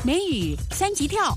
美语三级跳。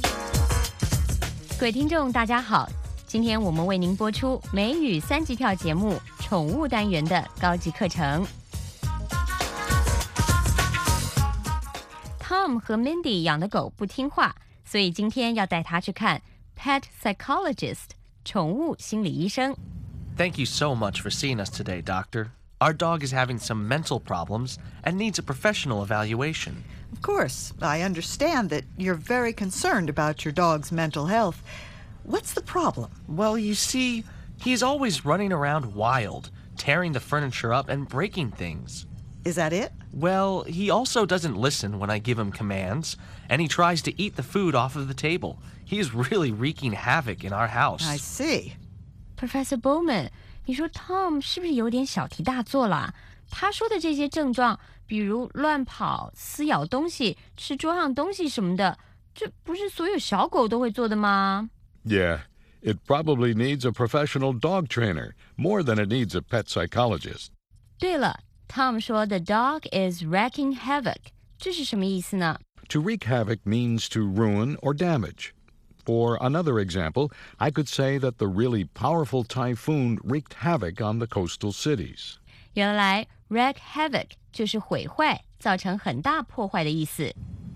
各位听众大家好，今天我们为您播出美语三级跳节目宠物单元的高级课程。Tom 和 Mindy 养的狗不听话，所以今天要带他去看 Pet Psychologist 宠物心理医生。 Thank you so much for seeing us today, Doctor. Our dog is having some mental problems and needs a professional evaluation. Of course, I understand that you're very concerned about your dog's mental health. What's the problem? Well, you see, he's always running around wild, tearing the furniture up and breaking things. Is that it? Well, he also doesn't listen when I give him commands, and he tries to eat the food off of the table. He is really wreaking havoc in our house. I see. Professor Bowman, 你说 Tom 是不是有点小题大做啦？他说的这些症状，比如乱跑、撕咬东西、吃桌上东西什么的，这不是所有小狗都会做的吗？ Yeah, it probably needs a professional dog trainer more than it needs a pet psychologist. 对了 ，Tom 说 The dog is wreaking havoc， 这是什么意思呢？ To wreak havoc means to ruin or damage. For another example, I could say that the really powerful typhoon wreaked havoc on the coastal cities. 原来 wreak havoc 就是毁坏，造成很大破坏的意思。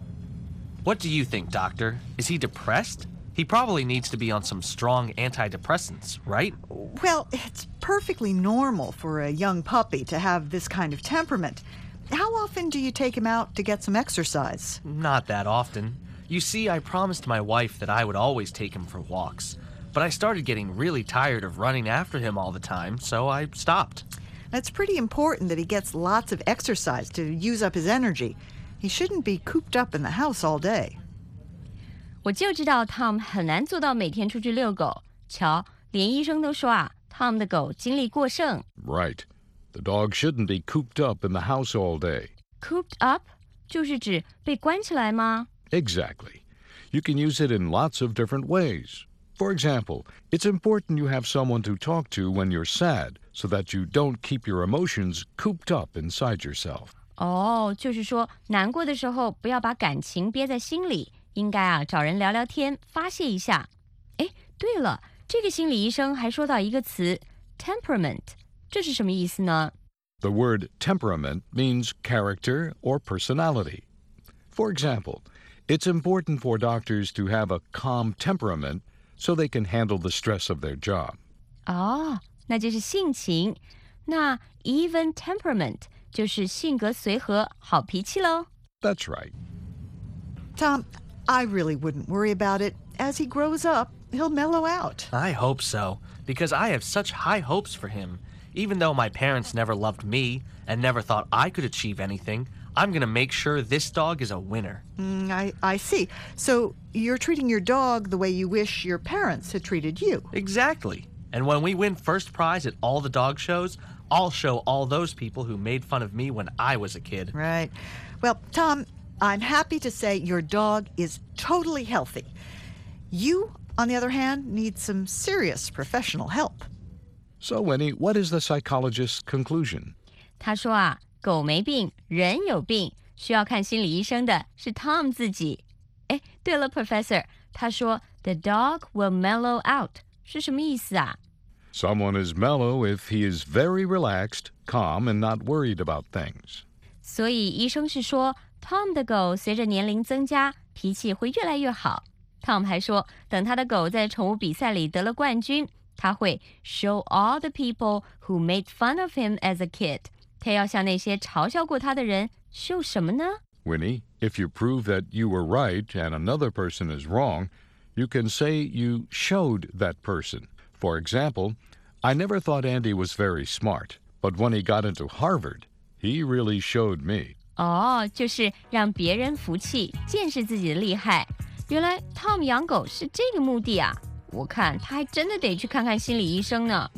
What do you think, Doctor? Is he depressed? He probably needs to be on some strong antidepressants, right? Well, it's perfectly normal for a young puppy to have this kind of temperament. How often do you take him out to get some exercise? Not that often. You see, I promised my wife that I would always take him for walks, but I started getting really tired of running after him all the time, so I stopped. It's pretty important that he gets lots of exercise to use up his energy. He shouldn't be cooped up in the house all day. 我就知道 Tom 很难做到每天出去遛狗。瞧，连医生都说啊 ，Tom 的狗精力过剩。 Right. The dog shouldn't be cooped up in the house all day. Cooped up 就是指被关起来吗？ Exactly. You can use it in lots of different ways. For example, it's important you have someone to talk to when you're sad so that you don't keep your emotions cooped up inside yourself. 哦，就是说难过的时候不要把感情憋在心里，应该啊找人聊聊天，发泄一下。哎，对了，这个心理医生还说到一个词 temperament， 这是什么意思呢？ The word temperament means character or personality. For example, it's important for doctors to have a calm temperament so they can handle the stress of their job. 哦，那就是性情。那 even temperament 就是性格随和、好脾气咯。 That's right. Tom, I really wouldn't worry about it. As he grows up, he'll mellow out. I hope so, because I have such high hopes for him. Even though my parents never loved me and never thought I could achieve anything, I'm going to make sure this dog is a winner. I see. So you're treating your dog the way you wish your parents had treated you. Exactly. And when we win first prize at all the dog shows, I'll show all those people who made fun of me when I was a kid. Right. Well, Tom, I'm happy to say your dog is totally healthy. You, on the other hand, need some serious professional help. So, Winnie, what is the psychologist's conclusion? 他说啊，狗没病，人有病，需要看心理医生的是 Tom 自己。哎，对了 ，Professor， 他说 The dog will mellow out 是什么意思啊？ Someone is mellow if he is very relaxed, calm, and not worried about things. 所以医生是说 Tom 的狗随着年龄增加，脾气会越来越好。Tom 还说，等他的狗在宠物比赛里得了冠军，他会 show all the people who made fun of him as a kid。他要向那些嘲笑过他的人秀什么呢？ Winnie, if you prove that you were right and another person is wrong, you can say you showed that person. For example, I never thought Andy was very smart, but when he got into Harvard, he really showed me. 哦，就是让别人服气，见识自己的厉害。原来 Tom 养狗是这个目的啊！我看他还真的得去看看心理医生呢。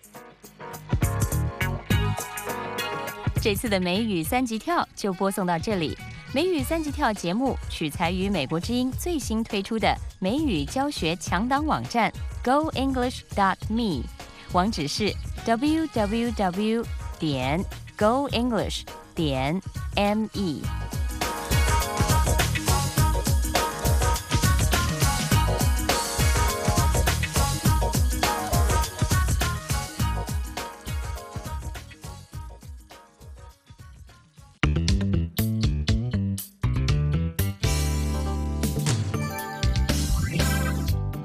这次的美语三级跳就播送到这里。美语三级跳节目取材于美国之音最新推出的美语教学强档网站 GoEnglish.me， 网址是 www.goenglish.me。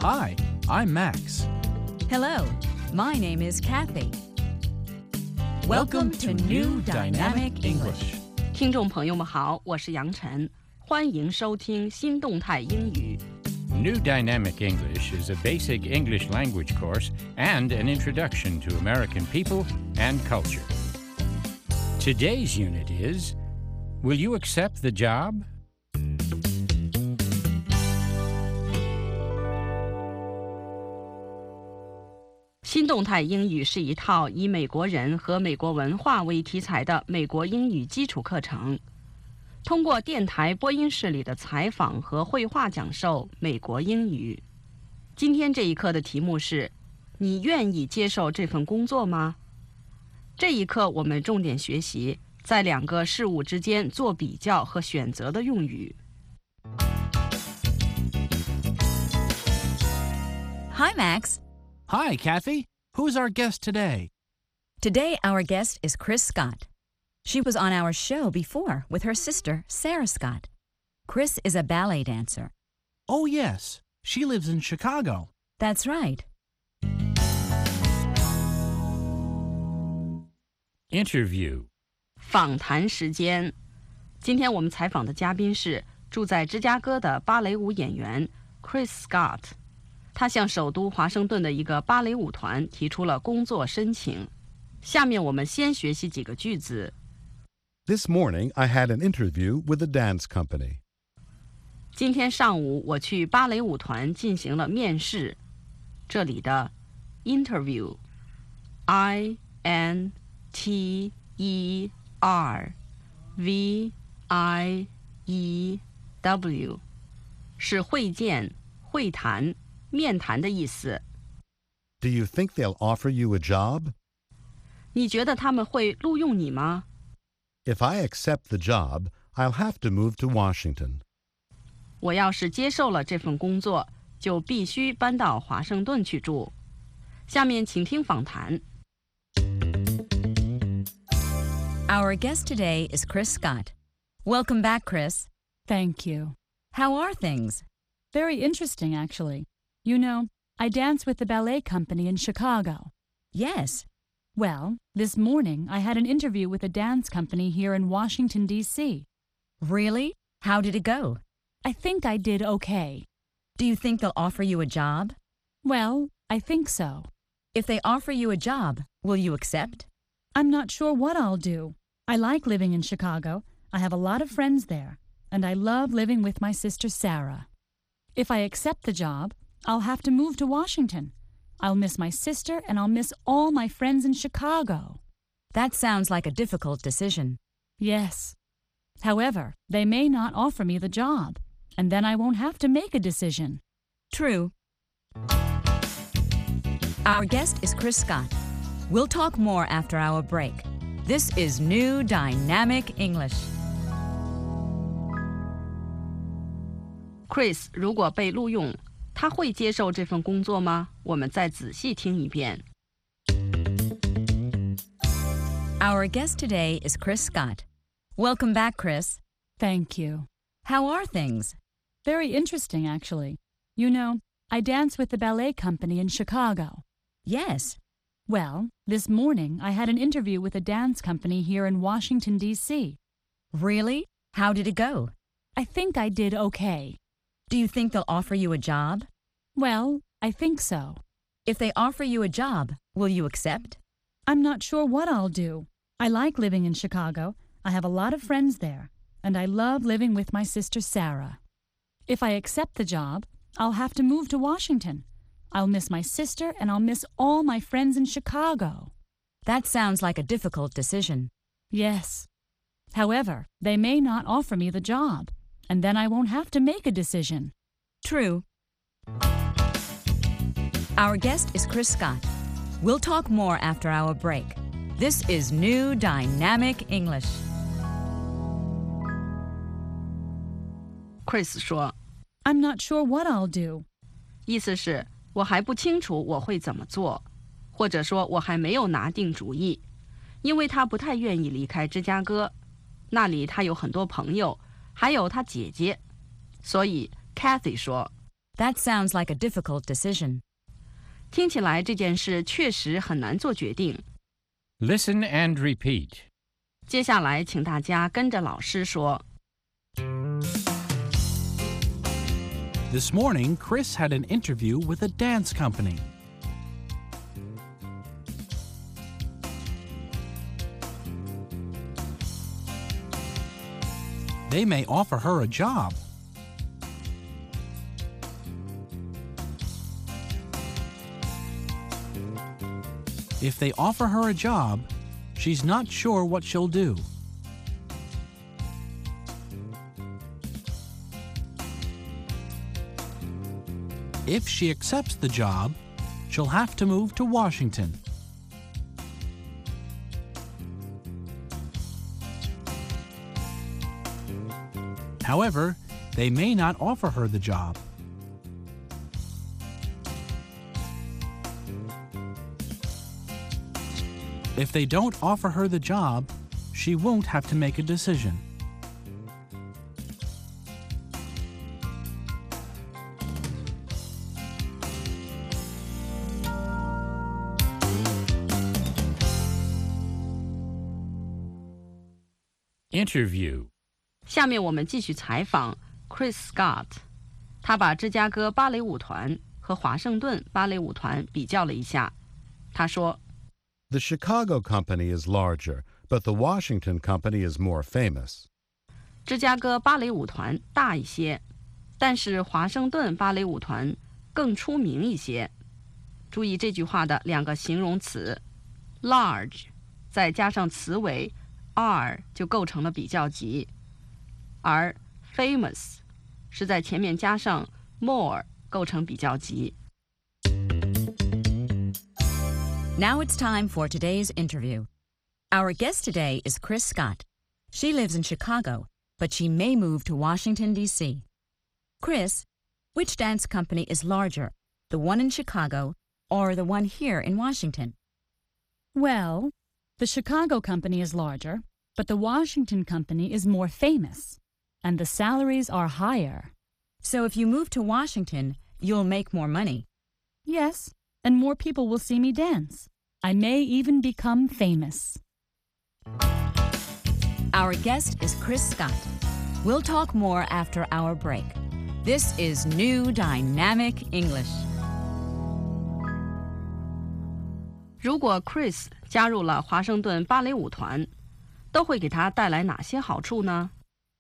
Hi, I'm Max. Hello, my name is Kathy. Welcome to New Dynamic English. 听众朋友们好，我是杨晨，欢迎收听新动态英语。 New Dynamic English is a basic English language course and an introduction to American people and culture. Today's unit is, Will you accept the job? 新动态英语是一套以美国人和美国文化为题材的美国英语基础课程，通过电台播音室里的采访和绘画讲授美国英语。今天这一课的题目是：你愿意接受这份工作吗？这一课我们重点学习在两个事物之间做比较和选择的用语。 Hi, Max. Hi, Kathy. Who's our guest today? Today, our guest is Chris Scott. She was on our show before with her sister, Sarah Scott. Chris is a ballet dancer. Oh, yes. She lives in Chicago. That's right. Interview. 访谈时间。今天我们采访的嘉宾是住在芝加哥的芭蕾舞演员 Chris Scott。他向首都华盛顿的一个芭蕾舞团提出了工作申请。下面我们先学习几个句子。 This morning, I had an interview with a dance company. 今天上午我去芭蕾舞团进行了面试。这里的 interview interview 是会见、会谈、面谈的意思。 Do you think they'll offer you a job? 你觉得他们会录用你吗？ If I accept the job, I'll have to move to Washington. 我要是接受了这份工作，就必须搬到华盛顿去住。下面请听访谈。 Our guest today is Chris Scott. Welcome back, Chris. Thank you. How are things? Very interesting, actually. You know, I dance with the ballet company in Chicago. Yes. Well, this morning I had an interview with a dance company here in Washington, D.C. Really? How did it go? I think I did okay. Do you think they'll offer you a job? Well, I think so. If they offer you a job, will you accept? I'm not sure what I'll do. I like living in Chicago. I have a lot of friends there, and I love living with my sister Sarah. If I accept the job, I'll have to move to Washington. I'll miss my sister, and I'll miss all my friends in Chicago. That sounds like a difficult decision. Yes. However, they may not offer me the job, and then I won't have to make a decision. True. Our guest is Chris Scott. We'll talk more after our break. This is New Dynamic English. Chris 如果被录用，他会接受这份工作吗？我们再仔细听一遍。 Our guest today is Chris Scott. Welcome back, Chris. Thank you. How are things? Very interesting, actually. You know, I dance with the ballet company in Chicago. Yes. Well, this morning I had an interview with a dance company here in Washington, D.C. Really? How did it go? I think I did okay. Do you think they'll offer you a job? Well, I think so. If they offer you a job, will you accept? I'm not sure what I'll do. I like living in Chicago. I have a lot of friends there, and I love living with my sister Sarah. If I accept the job, I'll have to move to Washington. I'll miss my sister, and I'll miss all my friends in Chicago. That sounds like a difficult decision. Yes. However, they may not offer me the job, and then I won't have to make a decision. True. Our guest is Chris Scott. We'll talk more after our break. This is New Dynamic English. Chris 说 I'm not sure what I'll do. 意思是我还不清楚我会怎么做，或者说我还没有拿定主意，因为他不太愿意离开芝加哥，那里他有很多朋友，还有他姐姐，所以 Kathy 说 That sounds like a difficult decision. 听起来这件事确实很难做决定。 Listen and repeat. 接下来，请大家跟着老师说。 This morning, Chris had an interview with a dance company. They may offer her a job. If they offer her a job, she's not sure what she'll do. If she accepts the job, she'll have to move to Washington. However, they may not offer her the job. If they don't offer her the job, she won't have to make a decision. Interview. 下面我们继续采访 Chris Scott。他把芝加哥芭蕾舞团和华盛顿芭蕾舞团比较了一下。他说 The Chicago company is larger, but the Washington company is more famous. 芝加哥芭蕾舞团大一些，但是华盛顿芭蕾舞团更出名一些。注意这句话的两个形容词 large 再加上词尾 r 就构成了比较级，而 famous 是在前面加上 more 构成比较级。 Now it's time for today's interview. Our guest today is Chris Scott. She lives in Chicago, but she may move to Washington, D.C. Chris, which dance company is larger, the one in Chicago or the one here in Washington? Well, the Chicago company is larger, but the Washington company is more famous, and the salaries are higher. So if you move to Washington, you'll make more money. Yes, and more people will see me dance. I may even become famous. Our guest is Chris Scott. We'll talk more after our break. This is New Dynamic English. 如果 Chris 加入了华盛顿芭蕾舞团，都会给他带来哪些好处呢？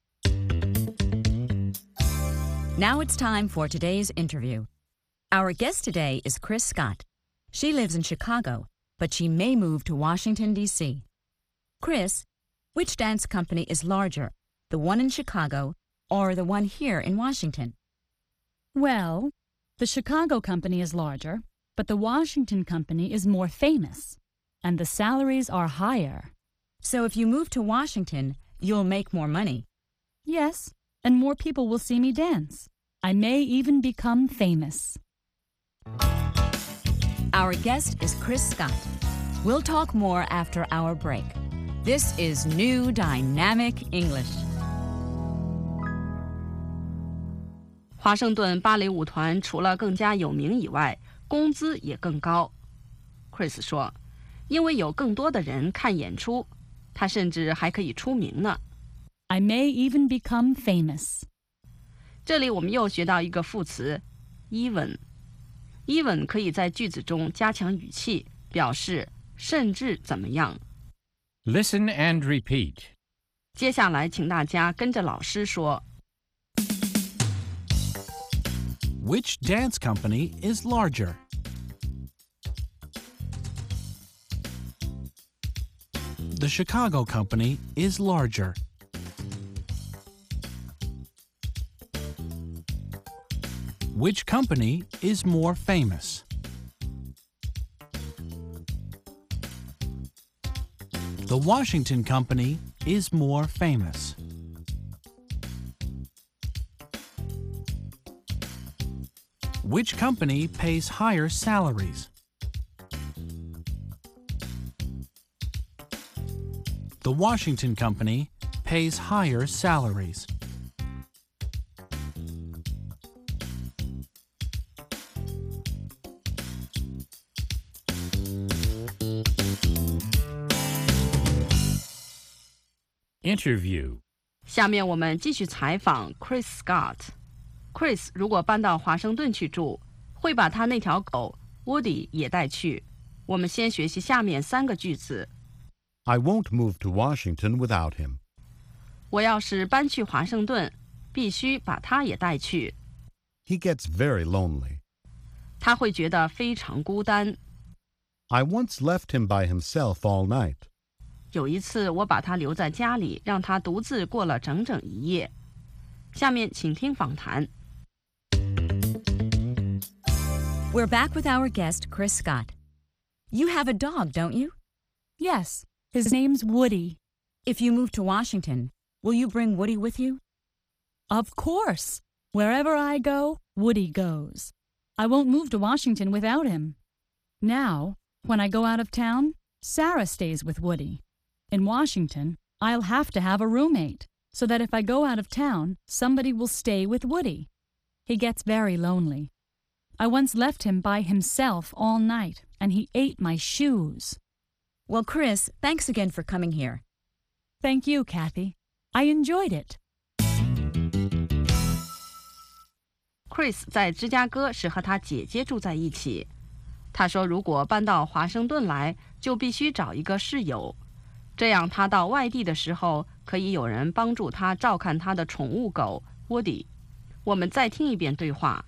Now it's time for today's interview. Our guest today is Chris Scott. She lives in Chicago, but she may move to Washington, D.C. Chris, which dance company is larger, the one in Chicago or the one here in Washington? Well, the Chicago company is larger, but the Washington company is more famous, and the salaries are higher. So if you move to Washington, you'll make more money. Yes, and more people will see me dance. I may even become famous. Our guest is Chris Scott. We'll talk more after our break. This is New Dynamic English. 华盛顿芭蕾舞团除了更加有名以外，工资也更高。Chris 说，因为有更多的人看演出，他甚至还可以出名呢。 I may even become famous. 这里我们又学到一个副词 even。even 可以在句子中加强语气，表示甚至怎么样。 Listen and repeat. 接下来请大家跟着老师说。 Which dance company is larger? The Chicago company is larger. Which company is more famous? The Washington company is more famous. Which company pays higher salaries? The Washington company pays higher salaries. Interview. 下面我们继续采访 Chris Scott。Chris 如果搬到华盛顿去住，会把他那条狗 Woody 也带去。我们先学习下面3个句子。 I won't move to Washington without him. 我要是搬去华盛顿，必须把他也带去。 He gets very lonely. 他会觉得非常孤单。 I once left him by himself all night. 有一次，我把他留在家里，让他独自过了整整一夜。下面请听访谈。 We're back with our guest, Chris Scott. You have a dog, don't you? Yes, his name's Woody. If you move to Washington, will you bring Woody with you? Of course. Wherever I go, Woody goes. I won't move to Washington without him. Now, when I go out of town, Sarah stays with Woody. In Washington, I'll have to have a roommate, so that if I go out of town, somebody will stay with Woody. He gets very lonely. I once left him by himself all night, and he ate my shoes. Well, Chris, thanks again for coming here. Thank you, Kathy. I enjoyed it. Chris 在芝加哥是和他姐姐住在一起。他说如果搬到华盛顿来，就必须找一个室友，这样他到外地的时候可以有人帮助他照看他的宠物狗 Woody。我们再听一遍对话。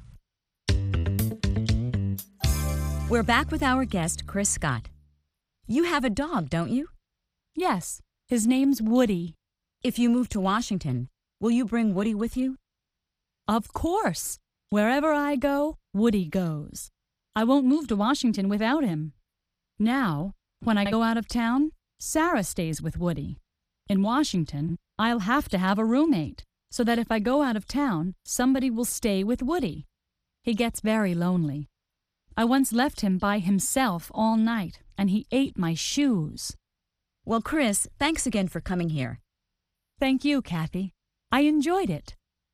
We're back with our guest, Chris Scott. You have a dog, don't you? Yes, his name's Woody. If you move to Washington, will you bring Woody with you? Of course. Wherever I go, Woody goes. I won't move to Washington without him. Now, when I go out of town, Sarah stays with Woody. In Washington, I'll have to have a roommate, so that if I go out of town, somebody will stay with Woody. He gets very lonely. I once left him by himself all night, and he ate my shoes. Well, Chris, thanks again for coming here. Thank you, Kathy. I enjoyed it.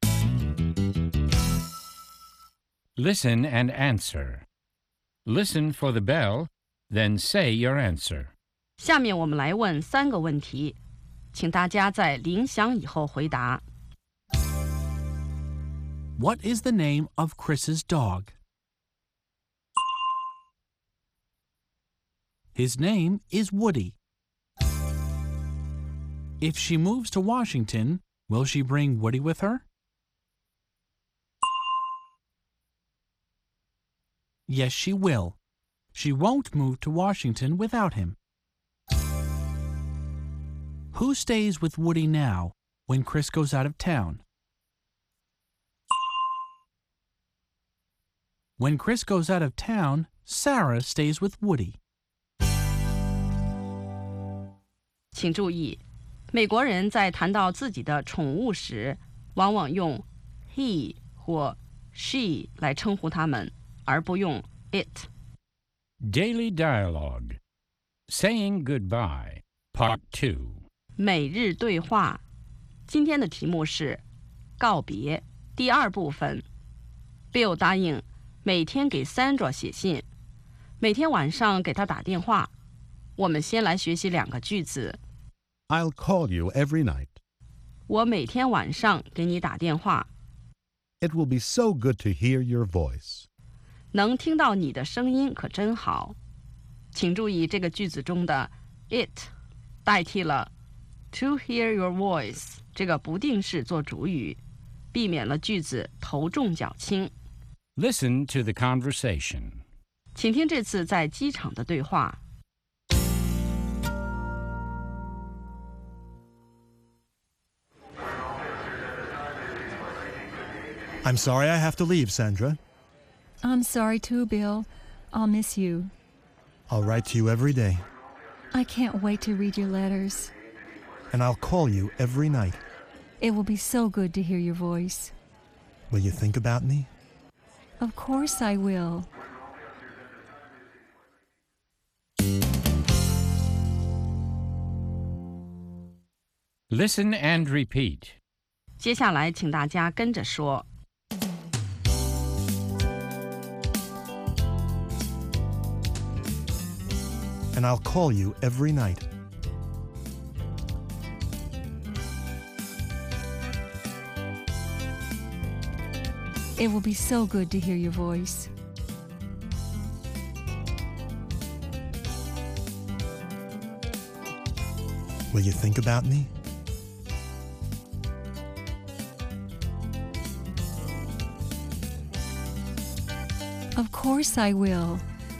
Listen and answer. Listen for the bell, then say your answer. 下面我们来问3个问题，请大家在铃响以后回答。 What is the name of Chris's dog? His name is Woody. If she moves to Washington, will she bring Woody with her? Yes, she will. She won't move to Washington without him. Who stays with Woody now when Chris goes out of town? When Chris goes out of town, Sarah stays with Woody. 请注意，美国人在谈到自己的宠物时，往往用 he 或 she 来称呼他们，而不用 it。 Daily Dialogue. Saying Goodbye, Part 2. 每日对话。今天的题目是告别第2部分。Bill 答应每天给 Sandra 写信，每天晚上给她打电话。我们先来学习2个句子。 I'll call you every night. 我每天晚上给你打电话。 It will be so good to hear your voice. 能听到你的声音可真好。请注意这个句子中的 it 代替了 to hear your voice 这个不定式做主语，避免了句子头重脚轻。 Listen to the conversation. 请听这次在机场的对话。 I'm sorry I have to leave, Sandra. I'm sorry too, Bill. I'll miss you. I'll write to you every day, I can't wait to read your letters. and I'll call you every night. It will be so good to hear your voice. Will you think about me? Of course I will. Listen and repeat. 接下来请大家跟着说。 And I'll call you every night. It will be so good to hear your voice. Will you think about me? Of course I will.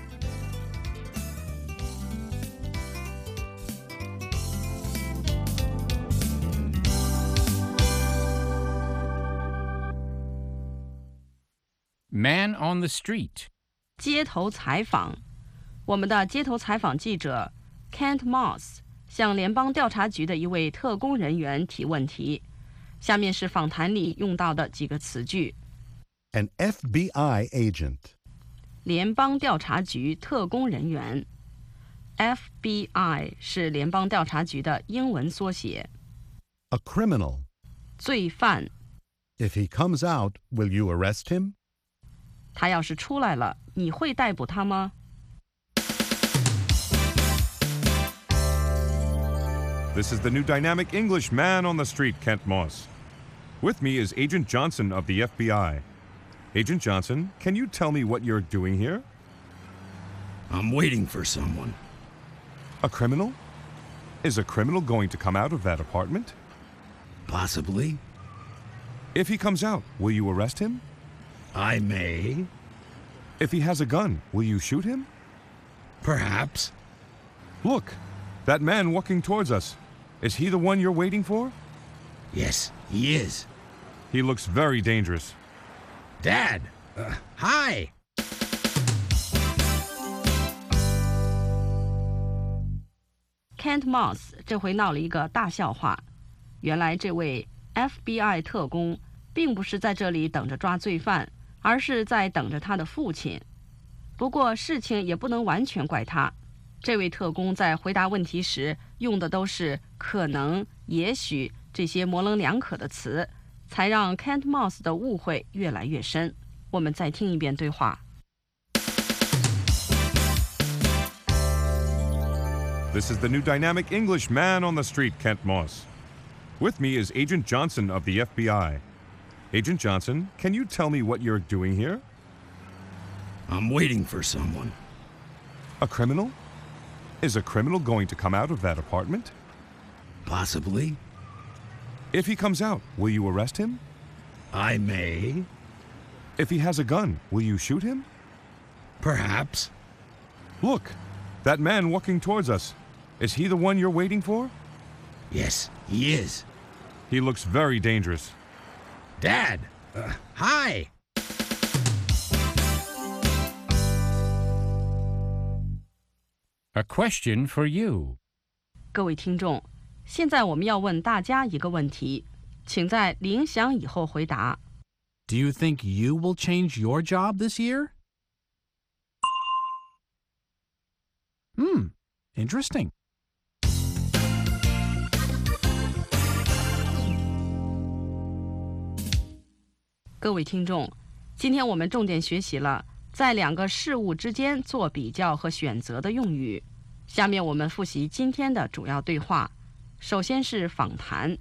Man on the street. 街头采访。我们的街头采访记者 Kent Moss 向联邦调查局的一位特工人员提问题。下面是访谈里用到的几个词句。 An FBI agent. 联邦调查局特工人员 FBI 是联邦调查局的英文缩写。 A criminal. 罪犯。 If he comes out, will you arrest him? 他要是出来了，你会逮捕他吗？ This is the new dynamic English man on the street, Kent Moss. With me is Agent Johnson of the FBI. Agent Johnson, can you tell me what you're doing here? I'm waiting for someone. A criminal? Is a criminal going to come out of that apartment? Possibly. If he comes out, will you arrest him? I may. If he has a gun, will you shoot him? Perhaps. Look, that man walking towards us. Is he the one you're waiting for? Yes, he is. He looks very dangerous. Dad! Hi! Kent Moss 这回闹了一个大笑话。原来这位 FBI 特工并不是在这里等着抓罪犯，而是在等着他的父亲。不过事情也不能完全怪他。这位特工在回答问题时用的都是可能、也许这些模棱两可的词，才让 Kent Moss 的误会越来越深。我们再听一遍对话。 This is the new dynamic English man on the street, Kent Moss. With me is Agent Johnson of the FBI. Agent Johnson, can you tell me what you're doing here? I'm waiting for someone. A criminal? Is a criminal going to come out of that apartment? Possibly. If he comes out, will you arrest him? I may. If he has a gun, will you shoot him? Perhaps. Look, that man walking towards us. Is he the one you're waiting for? Yes, he is. He looks very dangerous. Dad! Hi! A question for you. 各位听众，现在我们要问大家一个问题，请在铃响以后回答。 Do you think you will change your job this year? Interesting. 各位听众，今天我们重点学习了在两个事物之间做比较和选择的用语。下面我们复习今天的主要对话。首先是访谈。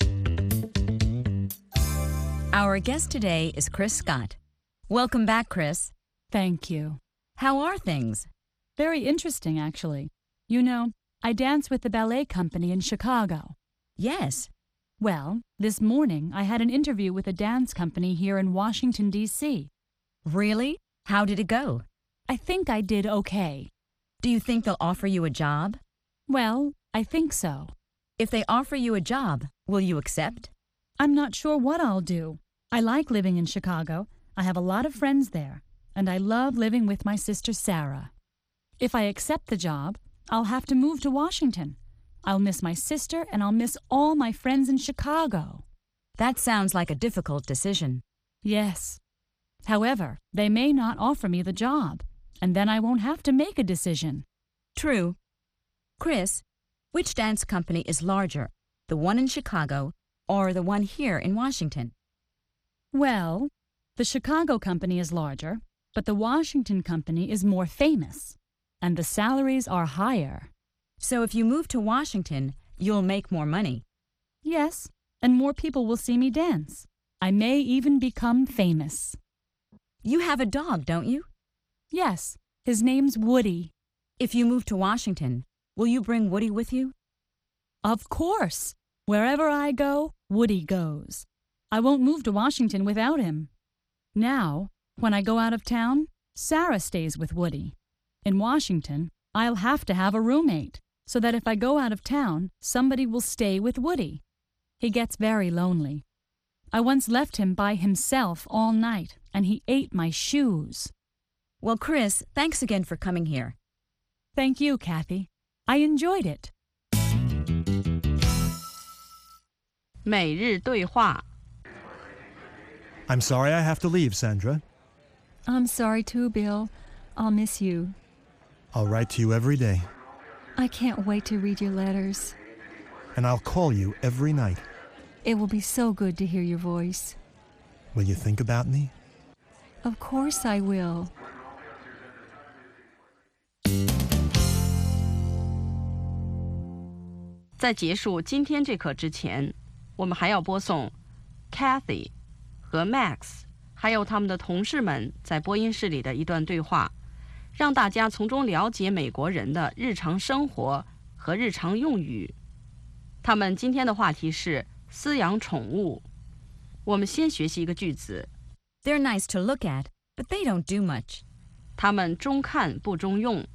Our guest today is Chris Scott. Welcome back, Chris. Thank you. How are things? Very interesting, actually. You know, I dance with the ballet company in Chicago. Yes. Well, this morning I had an interview with a dance company here in Washington, D.C. Really? How did it go? I think I did okay. Do you think they'll offer you a job? Well, I think so. If they offer you a job, will you accept? I'm not sure what I'll do. I like living in Chicago. I have a lot of friends there, and I love living with my sister Sarah. If I accept the job, I'll have to move to Washington. I'll miss my sister, and I'll miss all my friends in Chicago. That sounds like a difficult decision. Yes. However, they may not offer me the job, and then I won't have to make a decision. True. Chris, which dance company is larger, the one in Chicago or the one here in Washington? Well, the Chicago company is larger, but the Washington company is more famous, and the salaries are higher. So if you move to Washington, you'll make more money. Yes, and more people will see me dance. I may even become famous. You have a dog, don't you? Yes, his name's Woody. If you move to Washington, will you bring Woody with you? Of course. Wherever I go, Woody goes. I won't move to Washington without him. Now, when I go out of town, Sarah stays with Woody. In Washington, I'll have to have a roommate, so that if I go out of town, somebody will stay with Woody. He gets very lonely. I once left him by himself all night, and he ate my shoes. Well, Chris, thanks again for coming here. Thank you, Kathy. I enjoyed it. 每日对话 I'm sorry I have to leave, Sandra. I'm sorry too, Bill. I'll miss you. I'll write to you every day, I can't wait to read your letters. and I'll call you every night. It will be so good to hear your voice. Will you think about me? Of course I will. 在结束今天这课之前，我们还要播送 Kathy 和 Max 还有他们的同事们在播音室里的一段对话，让大家从中了解美国人的日常生活和日常用语。他们今天的话题是饲养宠物。我们先学习一个句子 They're nice to look at, but they don't do much. 他们中看不中用。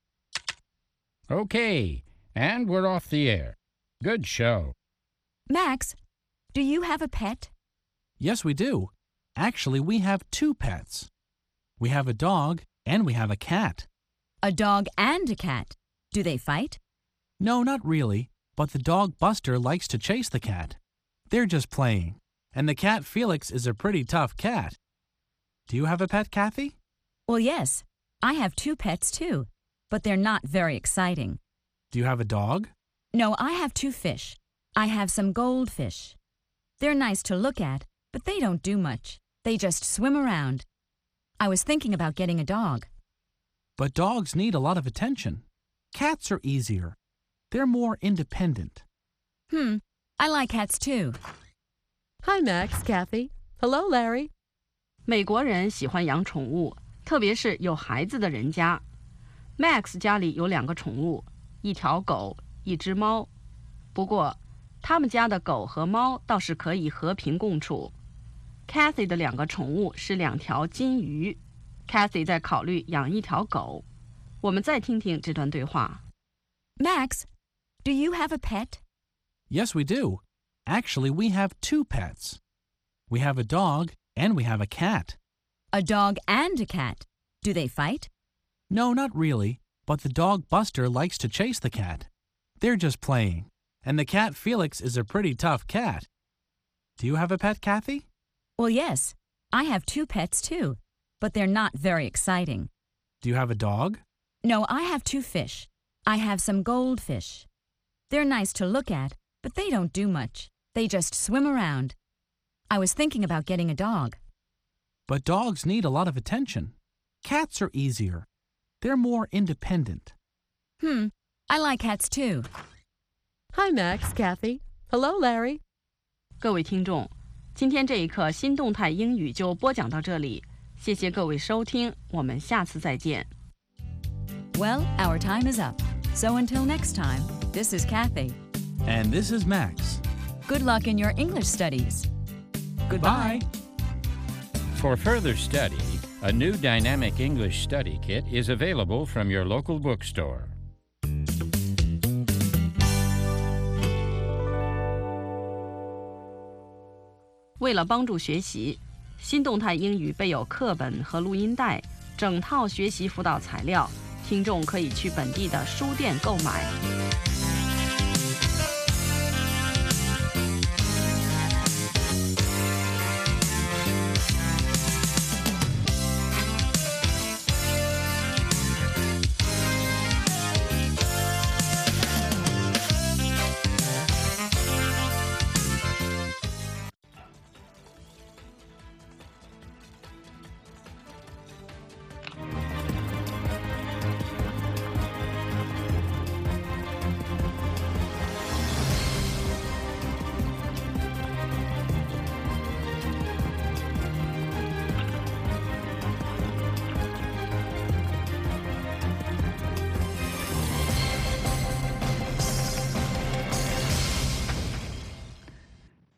Okay, and we're off the air. Good show. Max, do you have a pet? Yes, we do. Actually, we have 2 pets. We have a dog and we have a cat. A dog and a cat. Do they fight? No, not really, but the dog Buster likes to chase the cat. They're just playing. And the cat Felix is a pretty tough cat. Do you have a pet, Kathy? Well, yes. I have 2 pets too, but they're not very exciting. Do you have a dog? No, I have 2 fish. I have some goldfish. They're nice to look at, but they don't do much. They just swim around. I was thinking about getting a dog. But dogs need a lot of attention. Cats are easier. They're more independent. I like cats too. Hi, Max, Kathy. Hello, Larry. 美国人喜欢养宠物，特别是有孩子的人家。Max 家里有2个宠物，一条狗，一只猫。不过，他们家的狗和猫倒是可以和平共处。Kathy 的2个宠物是2条金鱼。Kathy 在考虑养一条狗。我们再听听这段对话。 Max, do you have a pet? Yes, we do. Actually, we have 2 pets. We have a dog and we have a cat. A dog and a cat. Do they fight? No, not really, but the dog Buster likes to chase the cat. They're just playing. And the cat Felix is a pretty tough cat. Do you have a pet, Kathy? Well, yes. I have 2 pets too, but they're not very exciting. Do you have a dog? No, I have 2 fish. I have some goldfish. They're nice to look at, but they don't do much. They just swim around. I was thinking about getting a dog. But dogs need a lot of attention. Cats are easier. They're more independent. I like cats too. Hi, Max, Kathy. Hello, Larry. 各位听众，今天这一课新动态英语就播讲到这里，谢谢各位收听，我们下次再见。 Well, our time is up. So until next time, this is Kathy. And this is Max. Good luck in your English studies. Goodbye. For further study, a new dynamic English study kit is available from your local bookstore. 为了帮助学习，新动态英语备有课本和录音带，整套学习辅导材料，听众可以去本地的书店购买。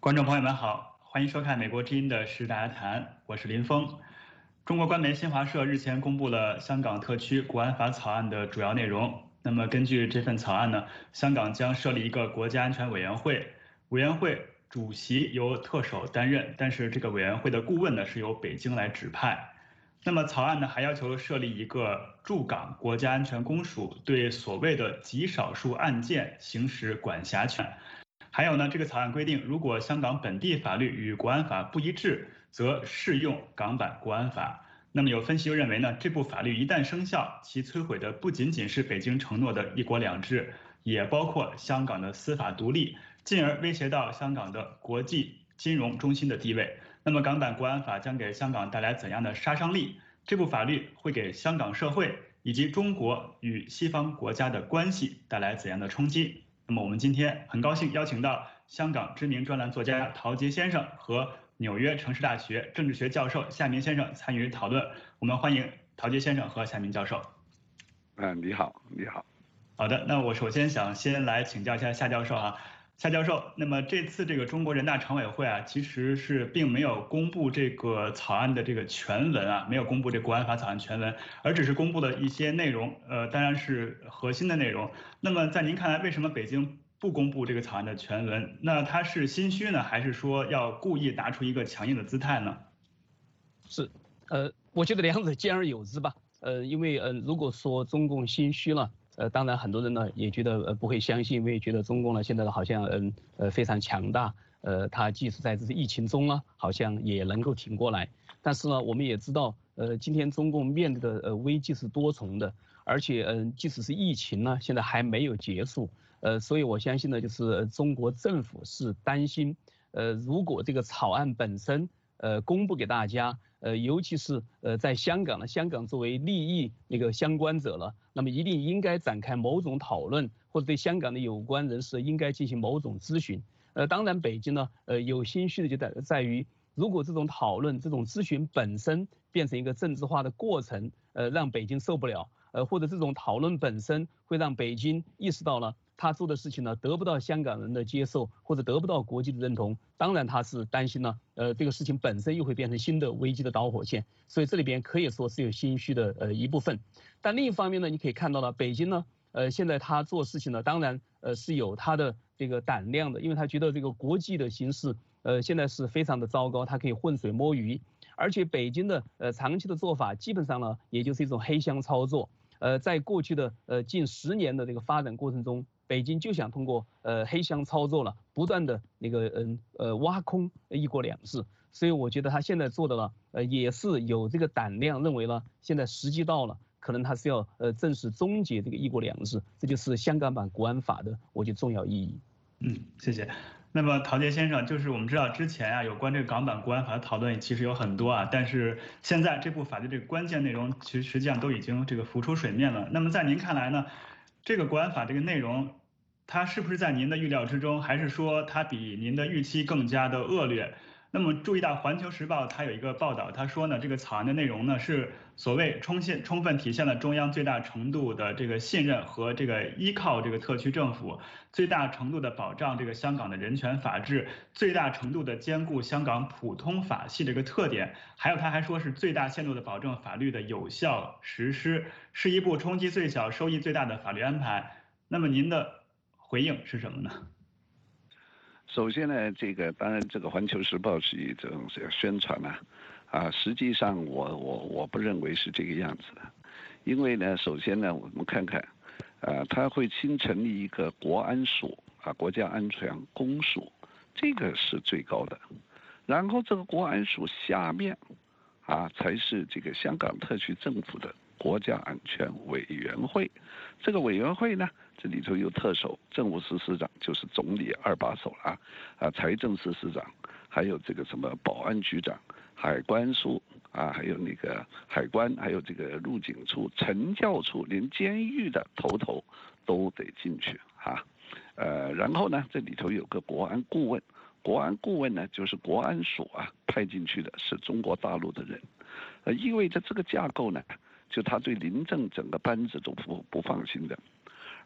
观众朋友们好，欢迎收看美国之音的时事大家谈，我是林峰。中国官媒新华社日前公布了香港特区国安法草案的主要内容。那么根据这份草案呢，香港将设立一个国家安全委员会，委员会主席由特首担任，但是这个委员会的顾问呢是由北京来指派。那么草案呢还要求设立一个驻港国家安全公署，对所谓的极少数案件行使管辖权。还有呢，这个草案规定，如果香港本地法律与国安法不一致，则适用港版国安法。那么有分析就认为呢，这部法律一旦生效，其摧毁的不仅仅是北京承诺的一国两制，也包括香港的司法独立，进而威胁到香港的国际金融中心的地位。那么港版国安法将给香港带来怎样的杀伤力？这部法律会给香港社会以及中国与西方国家的关系带来怎样的冲击？那么我们今天很高兴邀请到香港知名专栏作家陶杰先生和纽约城市大学政治学教授夏明先生参与讨论。我们欢迎陶杰先生和夏明教授。 你好，你好。 好的，那我首先想先来请教一下夏教授啊。夏教授，那么这次这个中国人大常委会啊，其实是并没有公布这个草案的这个全文啊，没有公布这国安法草案全文，而只是公布了一些内容，当然是核心的内容。那么在您看来，为什么北京不公布这个草案的全文？那它是心虚呢，还是说要故意拿出一个强硬的姿态呢？ 是，我觉得两者兼而有之吧。因为如果说中共心虚了。当然，很多人呢也觉得不会相信，因为觉得中共呢现在好像非常强大，它即使在这次疫情中呢，好像也能够挺过来。但是呢，我们也知道，今天中共面对的危机是多重的，而且即使是疫情呢，现在还没有结束，所以我相信呢，就是中国政府是担心，如果这个草案本身公布给大家。尤其是在香港呢，香港作为利益那个相关者了，那么一定应该展开某种讨论，或者对香港的有关人士应该进行某种咨询。当然北京呢，有心虚的就在于，如果这种讨论、这种咨询本身变成一个政治化的过程，让北京受不了，或者这种讨论本身会让北京意识到了。他做的事情呢，得不到香港人的接受，或者得不到国际的认同，当然他是担心呢，这个事情本身又会变成新的危机的导火线，所以这里边可以说是有心虚的一部分。但另一方面呢，你可以看到了，北京呢，现在他做事情呢，当然是有他的这个胆量的，因为他觉得这个国际的形势现在是非常的糟糕，他可以浑水摸鱼，而且北京的长期的做法基本上呢，也就是一种黑箱操作。在过去的近10年的这个发展过程中，北京就想通过黑箱操作了，不断的那个挖空一国两制，所以我觉得他现在做的了，也是有这个胆量，认为了现在时机到了，可能他是要正式终结这个一国两制，这就是香港版国安法的我觉得重要意义。 谢谢。那么陶杰先生，就是我们知道之前啊，有关这个港版国安法的讨论其实有很多啊，但是现在这部法律这个关键内容其实实际上都已经这个浮出水面了。那么在您看来呢，这个国安法这个内容，它是不是在您的预料之中，还是说它比您的预期更加的恶劣？那么注意到《环球时报》它有一个报道，他说呢，这个草案的内容呢是所谓充分体现了中央最大程度的这个信任和这个依靠这个特区政府，最大程度的保障这个香港的人权法治，最大程度的兼顾香港普通法系这个特点，还有他还说是最大限度的保证法律的有效实施，是一部冲击最小、收益最大的法律安排。那么您的回应是什么呢？ 首先呢，这个当然这个《环球时报》是一种宣传实际上我不认为是这个样子的，因为呢，首先呢，我们看看，它会新成立一个国安署国家安全公署，这个是最高的，然后这个国安署下面才是这个香港特区政府的国家安全委员会，这个委员会呢，这里头有特首、政务司司长，就是总理2把手财政司司长，还有这个什么保安局长、海关署还有那个海关，还有这个入境处、惩教处，连监狱的头都得进去然后呢，这里头有个国安顾问，国安顾问呢，就是国安署派进去的是中国大陆的人，意味着这个架构呢，就他对林郑整个班子都不放心的。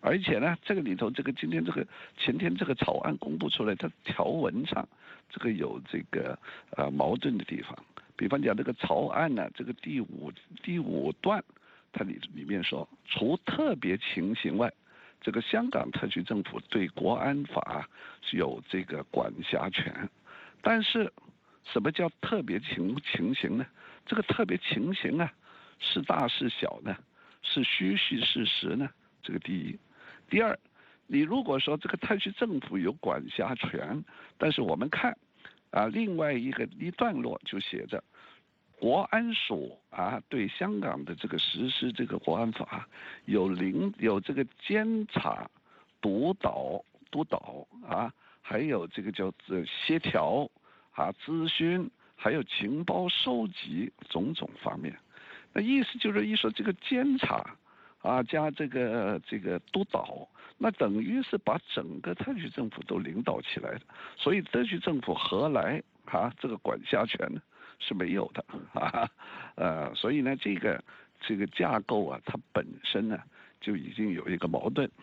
而且呢，这个里头前天这个草案公布出来，它条文上这个有这个矛盾的地方。比方讲这个草案呢，这个第五段，它里面说，除特别情形外，这个香港特区政府对国安法是有这个管辖权。但是什么叫特别情形呢？这个特别情形啊，是大是小呢？是虚事实呢？这个第一。第二，你如果说这个特区政府有管辖权，但是我们看另外一段落就写着，国安署对香港的这个实施这个国安法有这个监察、督导还有这个叫协调咨询，还有情报收集种种方面。那意思就是一说这个监察加这个督导，那等于是把整个特区政府都领导起来的，所以特区政府何来这个管辖权呢？是没有的所以呢，这个架构它本身呢就已经有一个矛盾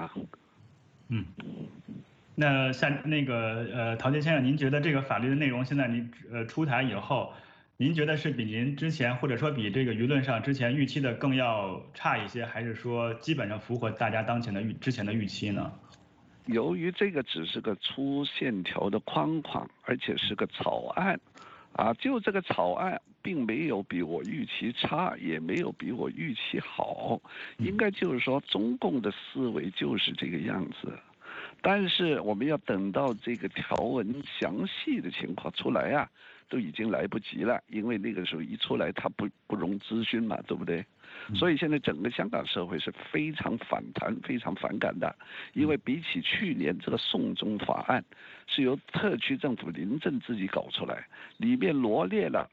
那像那个陶杰先生，您觉得这个法律的内容现在您出台以后，您觉得是比您之前或者说比这个舆论上之前预期的更要差一些，还是说基本上符合大家之前的预期呢？ 由于这个只是个粗线条的框框，而且是个草案就这个草案并没有比我预期差，也没有比我预期好，应该就是说中共的思维就是这个样子。但是我们要等到这个条文详细的情况出来都已经来不及了，因为那个时候一出来它不容咨询嘛，对不对？所以现在整个香港社会是非常反弹、非常反感的，因为比起去年这个送中法案是由特区政府临阵自己搞出来，里面罗列了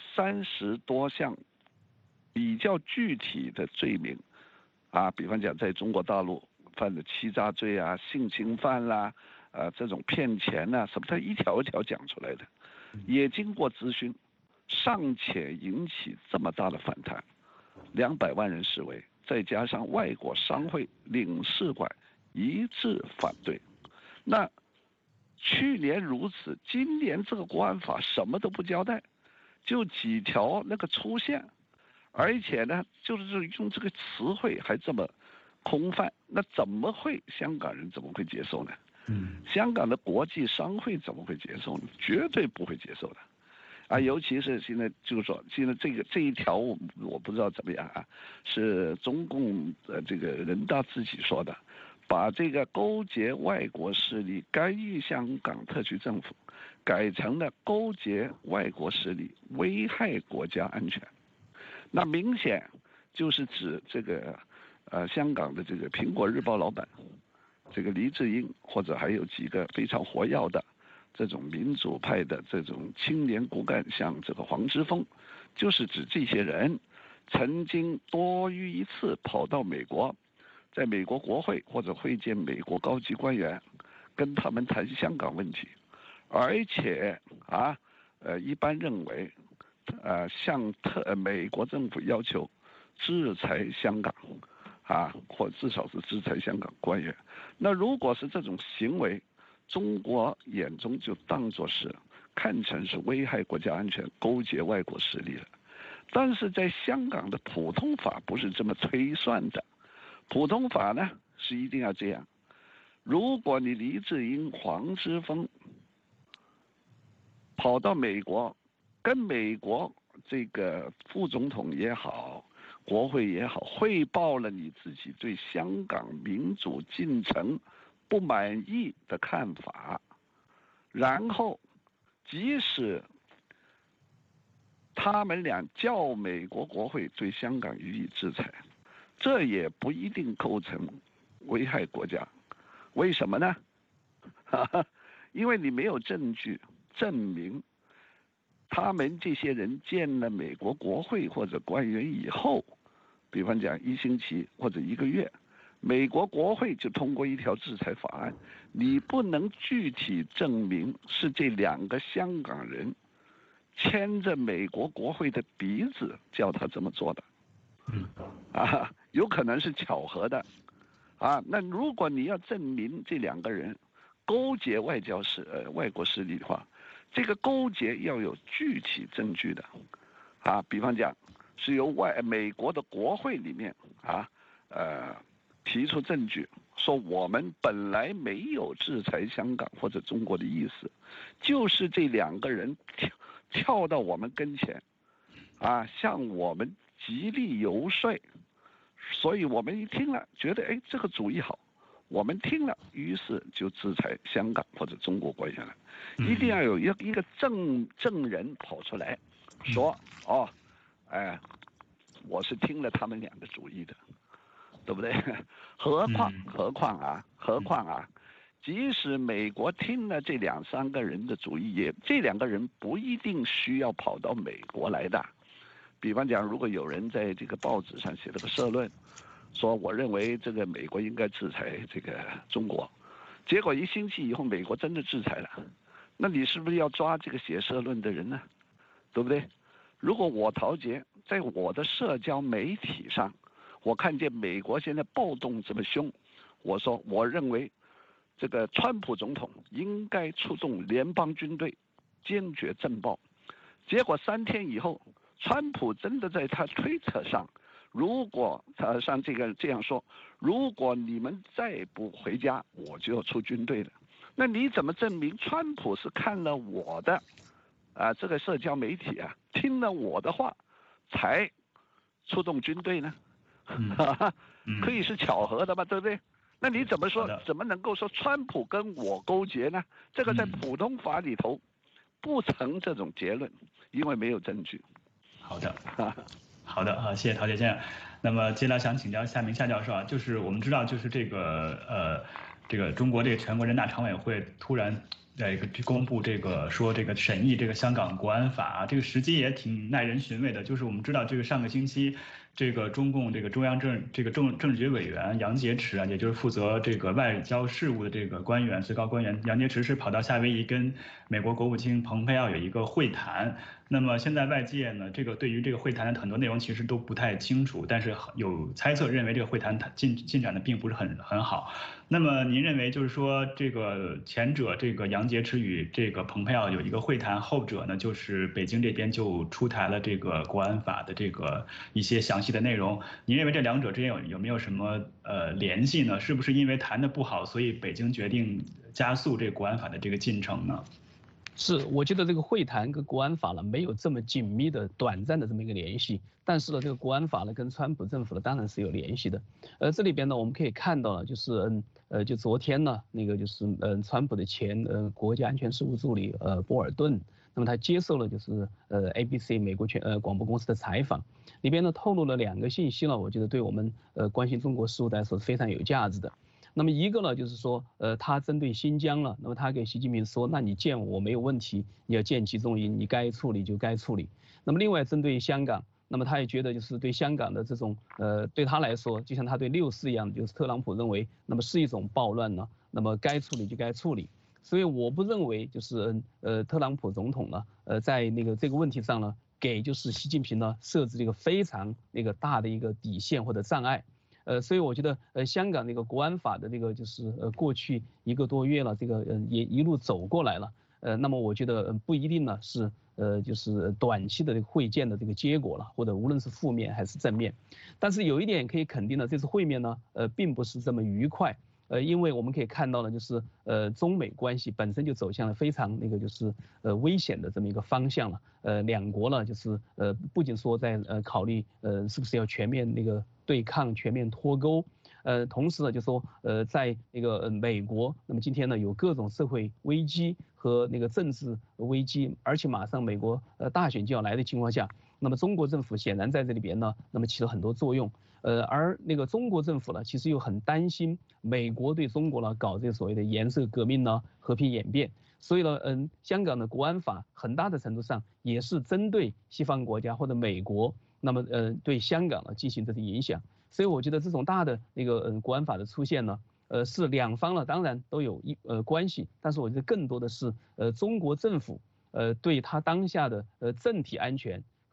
30多项比较具体的罪名比方讲在中国大陆犯的欺诈罪性侵犯啦这种骗钱什么，他一条一条讲出来的，也经过咨询，尚且引起这么大的反弹，200万人示威，再加上外国商会、领事馆一致反对。那去年如此，今年这个国安法什么都不交代，就几条那个出现，而且呢，就是用这个词汇还这么空泛，那香港人怎么会接受呢？香港的国际商会怎么会接受呢？绝对不会接受的尤其是现在就是说，现在这一条我不知道怎么样是中共这个人大自己说的，把这个勾结外国势力干预香港特区政府改成了勾结外国势力危害国家安全。那明显就是指这个香港的这个苹果日报老板这个黎智英，或者还有几个非常活跃的这种民主派的这种青年骨干，像这个黄之锋，就是指这些人曾经多于一次跑到美国，在美国国会或者会见美国高级官员，跟他们谈香港问题，而且一般认为向美国政府要求制裁香港或至少是制裁香港官员。那如果是这种行为，中国眼中就当作是看成是危害国家安全、勾结外国势力了。但是在香港的普通法不是这么推算的，普通法呢是一定要这样：如果你黎智英、黄之锋跑到美国，跟美国这个副总统也好，国会也好，汇报了你自己对香港民主进程不满意的看法，然后即使他们俩叫美国国会对香港予以制裁，这也不一定构成危害国家。为什么呢？因为你没有证据证明他们这些人见了美国国会或者官员以后，比方讲1星期或者1个月，美国国会就通过一条制裁法案，你不能具体证明是这2个香港人牵着美国国会的鼻子叫他这么做的，有可能是巧合的， 啊，那如果你要证明这两个人勾结外国势力的话，这个勾结要有具体证据的，啊，比方讲是由美国的国会里面啊，提出证据，说我们本来没有制裁香港或者中国的意思，就是这两个人跳到我们跟前，啊，向我们极力游说，所以我们一听了，觉得哎这个主意好，我们听了，于是就制裁香港或者中国国家了。一定要有一个证人跑出来，说哦，哎，我是听了他们两个主意的，对不对？何况啊，即使美国听了这2、3个人的主意，这2个人不一定需要跑到美国来的。比方讲，如果有人在这个报纸上写了个社论，说我认为这个美国应该制裁这个中国，结果1星期以后美国真的制裁了，那你是不是要抓这个写社论的人呢？对不对？如果我陶杰在我的社交媒体上，我看见美国现在暴动这么凶，我说我认为这个川普总统应该出动联邦军队，坚决镇暴。结果3天以后，川普真的在他推特上，如果他像这样说，如果你们再不回家，我就要出军队了。那你怎么证明川普是看了我的这个社交媒体啊，听了我的话才出动军队呢？可以是巧合的吧，对不对？那你怎么说？怎么能够说川普跟我勾结呢？这个在普通法里头不成这种结论，因为没有证据。 好的，好的，谢谢陶杰先生。那么接下来想请教夏明夏教授啊，就是我们知道，就是这个中国这个全国人大常委会突然公布说这个审议这个香港国安法，这个时机也挺耐人寻味的。就是我们知道这个上个星期，这个中共这个中央政治局委员杨洁篪啊，也就是负责这个外交事务的这个最高官员杨洁篪是跑到夏威夷跟美国国务卿蓬佩奥有一个会谈。那么现在外界呢，对于这个会谈的很多内容其实都不太清楚，但是有猜测认为这个会谈进展的并不是很好。那么您认为就是说这个前者这个杨洁篪与这个蓬佩奥有一个会谈，后者呢就是北京这边就出台了这个国安法的这个一些详细的内容，您认为这两者之间有没有什么联系呢？是不是因为谈得不好，所以北京决定加速这个国安法的这个进程呢？ 是，我觉得这个会谈跟国安法呢没有这么紧密的短暂的这么一个联系，但是呢，这个国安法呢跟川普政府呢当然是有联系的。这里边呢我们可以看到呢，就是就昨天呢那个就是川普的前国家安全事务助理波尔顿，那么他接受了就是 ABC 美国广播公司的采访，里边呢透露了2个信息呢，我觉得对我们关心中国事务来说是非常有价值的。那么一个呢，就是说，他针对新疆了，那么他给习近平说，那你见我没有问题，你要见集中营，你该处理就该处理。那么另外针对香港，那么他也觉得就是对香港的这种，对他来说，就像他对6·4一样，就是特朗普认为，那么是一种暴乱呢，那么该处理就该处理。所以我不认为就是特朗普总统呢，在这个问题上呢，给就是习近平呢设置这个非常大的一个底线或者障碍。所以我觉得香港这个国安法的这个就是过去1个多月了，这个也一路走过来了，那么我觉得不一定呢是就是短期的这个会见的这个结果了，或者无论是负面还是正面。但是有一点可以肯定的，这次会面呢并不是这么愉快，因为我们可以看到呢，就是中美关系本身就走向了非常就是危险的这么一个方向了。两国呢就是不仅说在考虑是不是要全面对抗、全面脱钩，同时呢就说在美国，那么今天呢有各种社会危机和政治危机，而且马上美国大选就要来的情况下，那么中国政府显然在这里边呢，那么起了很多作用。而中国政府呢，其实又很担心美国对中国呢搞这所谓的颜色革命呢、和平演变，所以呢，香港的国安法很大的程度上也是针对西方国家或者美国，那么对香港呢进行这些影响。所以我觉得这种大的国安法的出现呢，是两方呢当然都有关系，但是我觉得更多的是中国政府对他当下的政体安全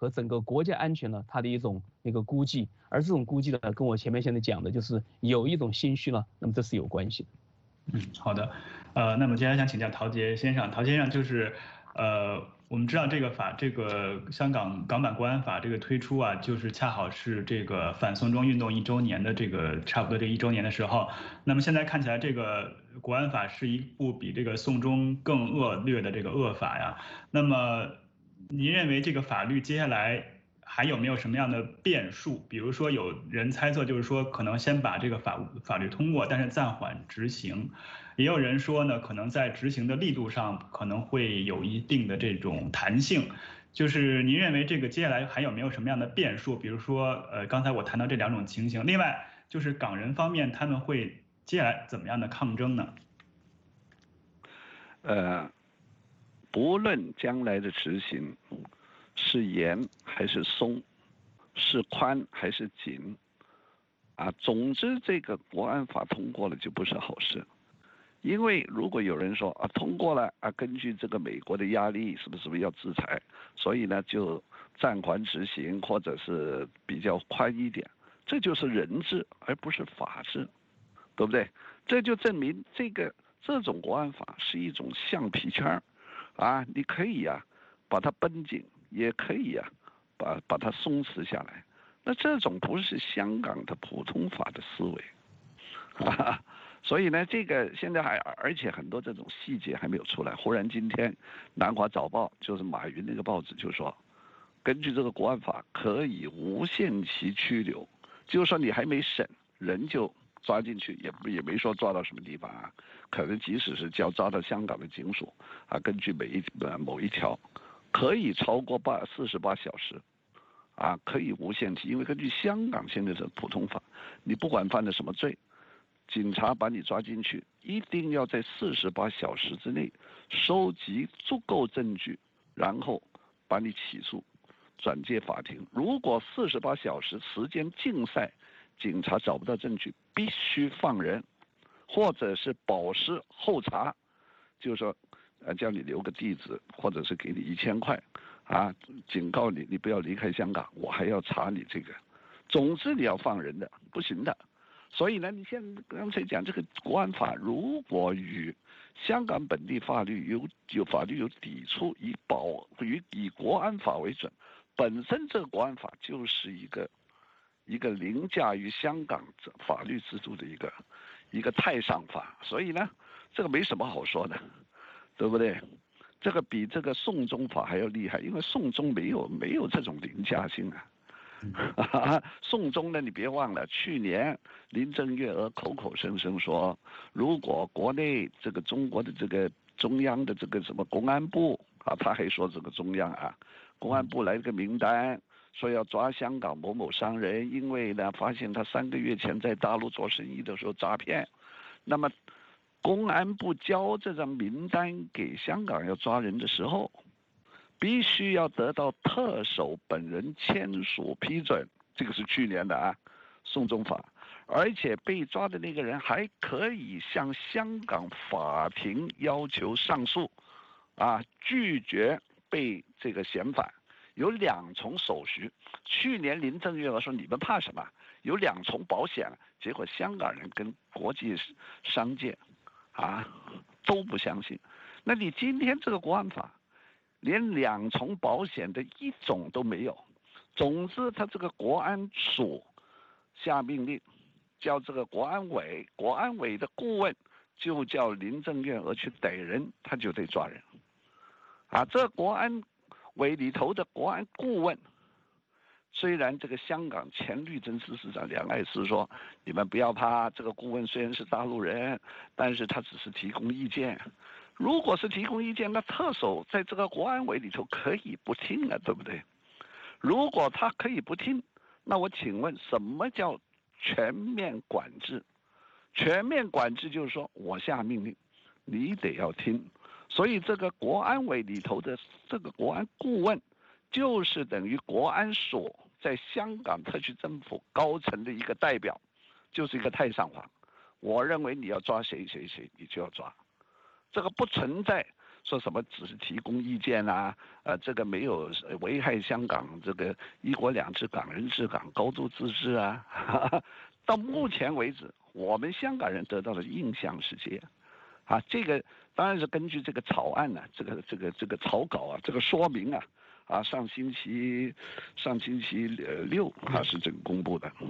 和整个国家安全呢，它的一种那个估计，而这种估计呢，跟我前面现在讲的就是有一种心虚呢，那么这是有关系的。 好的，那么接下来想请教陶杰先生，陶先生就是我们知道这个香港港版国安法这个推出啊，就是恰好是这个反送中运动1周年的差不多这1周年的时候。那么现在看起来，这个国安法是一部比这个送中更恶劣的这个恶法呀。那么您认为这个法律接下来还有没有什么样的变数？比如说有人猜测就是说可能先把这个法律通过，但是暂缓执行。也有人说呢，可能在执行的力度上可能会有一定的这种弹性。就是您认为这个接下来还有没有什么样的变数？比如说，刚才我谈到这2种情形。另外就是港人方面他们会接下来怎么样的抗争呢？ 不论将来的执行是严还是松，是宽还是紧，总之这个国安法通过了就不是好事。因为如果有人说通过了根据这个美国的压力是不是要制裁，所以呢就暂缓执行或者是比较宽一点，这就是人治而不是法治，对不对？这就证明这种国安法是一种橡皮圈你可以把它绷紧，也可以把它松弛下来。那这种不是香港的普通法的思维所以呢，这个现在而且很多这种细节还没有出来。忽然今天《南华早报》就是马云那个报纸就说，根据这个国安法可以无限期拘留，就是说你还没审，人就抓进去，也没说抓到什么地方可能即使是抓到香港的警署根据某一条，可以超过48小时可以无限期，因为根据香港现在的普通法，你不管犯了什么罪，警察把你抓进去，一定要在48小时之内收集足够证据，然后把你起诉，转介法庭。如果48小时时间竞赛，警察找不到证据，必须放人，或者是保释候查，就是说叫你留个地址，或者是给你1000块警告你不要离开香港，我还要查你这个。总之你要放人的，不行的。所以呢，你刚才讲这个国安法，如果与香港本地法律有抵触，以国安法为准，本身这个国安法就是一个凌驾于香港法律制度的一个太上法。所以呢，这个没什么好说的，对不对？这个比这个送中法还要厉害，因为送中没有这种凌驾性送中呢，你别忘了，去年林郑月娥口口声声说，如果国内这个中国的这个中央的这个什么公安部他还说这个中央公安部来个名单，说要抓香港某某商人，因为呢发现他3个月前在大陆做生意的时候诈骗。那么公安部交这张名单给香港要抓人的时候，必须要得到特首本人签署批准，这个是去年的送中法。而且被抓的那个人还可以向香港法庭要求上诉拒绝被这个遣返，有2重手续。去年林郑月娥说你们怕什么，有2重保险，结果香港人跟国际商界都不相信。那你今天这个国安法连2重保险的1种都没有。总之他这个国安署下命令，叫这个国安委的顾问就叫林郑月娥去逮人，他就得抓人这国安委里头的国安顾问，虽然这个香港前律政司司长梁爱诗说你们不要怕，这个顾问虽然是大陆人，但是他只是提供意见。如果是提供意见，那特首在这个国安委里头可以不听对不对？如果他可以不听，那我请问什么叫全面管制？全面管制就是说我下命令，你得要听。所以这个国安委里头的这个国安顾问，就是等于国安所在香港特区政府高层的一个代表，就是一个太上皇。我认为你要抓谁谁谁，你就要抓。这个不存在说什么只是提供意见啊，这个没有危害香港这个一国两制、港人治港、高度自治啊。到目前为止，我们香港人得到的印象是这样，啊，这个当然是根据这个草案呢，这个草稿啊，这个说明啊，上星期6是这个公布的，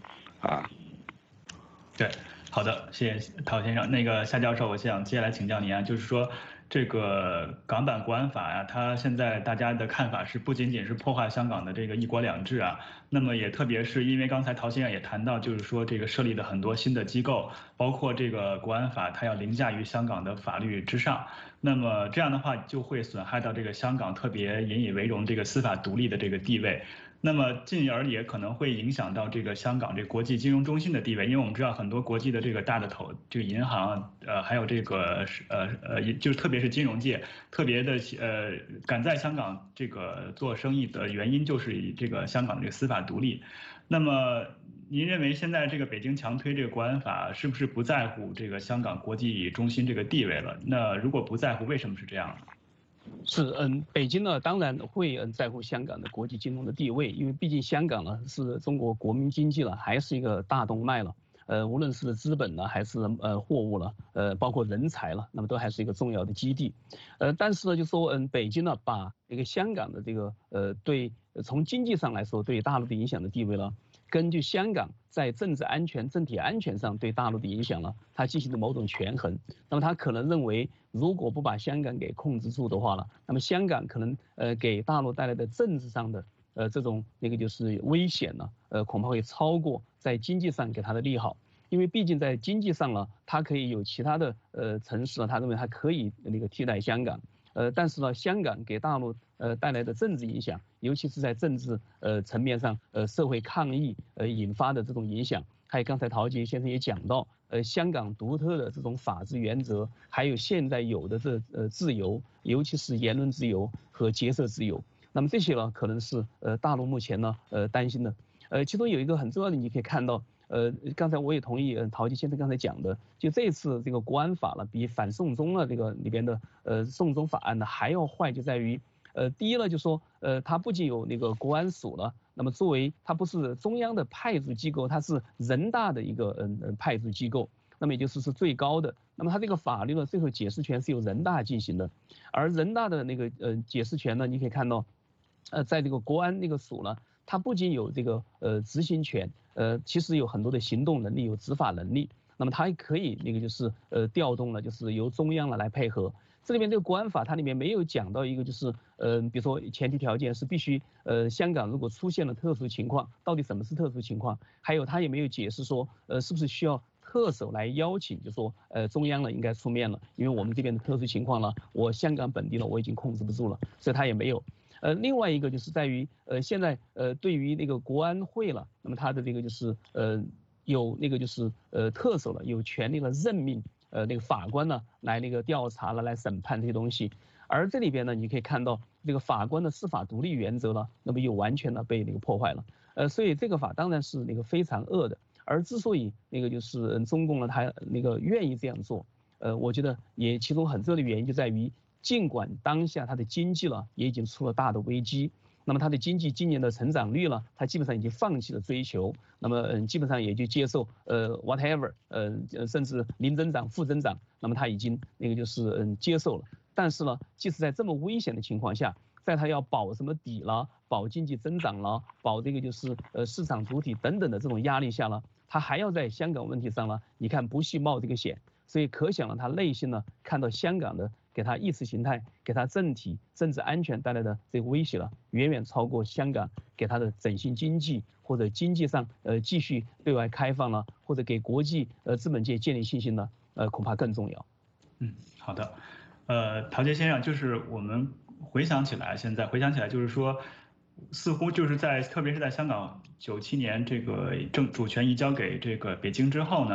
对，好的，谢谢陶先生。那个夏教授，我想接下来请教您啊，就是说这个港版国安法呀，它现在大家的看法是不仅仅是破坏香港的这个一国两制啊，那么也特别是因为刚才陶先生也谈到，就是说这个设立的很多新的机构，包括这个国安法，它要凌驾于香港的法律之上，那么这样的话就会损害到这个香港特别引以为荣这个司法独立的这个地位。那么进而也可能会影响到这个香港这国际金融中心的地位，因为我们知道很多国际的这个大的这个银行，还有这个就是特别是金融界，特别的敢在香港这个做生意的原因就是以这个香港的这个司法独立。那么您认为现在这个北京强推这个国安法，是不是不在乎这个香港国际中心这个地位了？那如果不在乎，为什么是这样呢？ 是，北京呢当然会在乎香港的国际金融的地位，因为毕竟香港呢是中国国民经济了，还是一个大动脉了，无论是资本呢还是货物了，包括人才了，那么都还是一个重要的基地，但是呢就说北京呢把这个香港的这个对从经济上来说对大陆的影响的地位呢，根据香港在政治安全、政体安全上对大陆的影响呢，它进行了某种权衡。那么他可能认为，如果不把香港给控制住的话呢，那么香港可能给大陆带来的政治上的这种就是危险呢，恐怕会超过在经济上给他的利好。因为毕竟在经济上呢，它可以有其他的城市呢，他认为它可以替代香港。但是呢，香港给大陆带来的政治影响，尤其是在政治层面上，社会抗议引发的这种影响，还有刚才陶杰先生也讲到，香港独特的这种法治原则，还有现在有的自由，尤其是言论自由和结社自由，那么这些呢，可能是大陆目前呢担心的。其中有一个很重要的，你可以看到。刚才我也同意陶杰先生刚才讲的，就这次这个国安法了，比反送中了这个里边的送中法案呢还要坏，就在于第一呢，就说它不仅有那个国安署了，那么作为它不是中央的派驻机构，它是人大的一个派驻机构，那么也就是最高的，那么它这个法律呢，最后解释权是由人大进行的，而人大的解释权呢，你可以看到，在这个国安署呢。它不仅有这个执行权，其实有很多的行动能力，有执法能力。那么它还可以就是调动了，就是由中央来配合。这里面这个国安法它里面没有讲到一个就是比如说前提条件是必须香港如果出现了特殊情况，到底什么是特殊情况？还有它也没有解释说是不是需要特首来邀请，就说中央呢应该出面了，因为我们这边的特殊情况呢，我香港本地呢我已经控制不住了，所以它也没有。另外一个就是在于现在对于那个国安会了，那么它的这个就是有就是特首了，有权利了任命那个法官呢来调查了，来审判这些东西。而这里边呢，你可以看到这个法官的司法独立原则呢，那么又完全的被破坏了。所以这个法当然是非常恶的。而之所以就是中共呢，他愿意这样做，我觉得也其中很重要的原因就在于。尽管当下它的经济了也已经出了大的危机，那么它的经济今年的成长率呢，它基本上已经放弃了追求，那么基本上也就接受whatever，甚至零增长、负增长，那么它已经就是接受了。但是呢，即使在这么危险的情况下，在它要保什么底了、保经济增长了、保就是市场主体等等的这种压力下呢，它还要在香港问题上呢，你看不惜冒这个险，所以可想了他内心呢看到香港的。给他意识形态、给他政体、政治安全带来的这个威胁了，远远超过香港给他的振兴经济或者经济上继续对外开放了，或者给国际资本界建立信心呢，恐怕更重要。 好的，陶杰先生，就是我们现在回想起来，就是说，似乎就是特别是在香港97年这个主权移交给这个北京之后呢。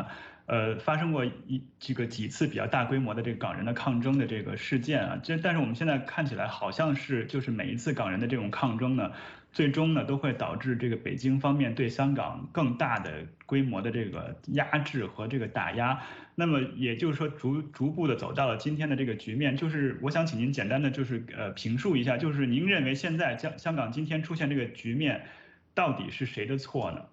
发生过几次比较大规模的这个港人的抗争的这个事件啊，但是我们现在看起来好像是就是每一次港人的这种抗争呢，最终呢都会导致这个北京方面对香港更大的规模的这个压制和这个打压。那么也就是说逐步的走到了今天的这个局面，就是我想请您简单的就是评述一下，就是您认为现在香港今天出现这个局面，到底是谁的错呢？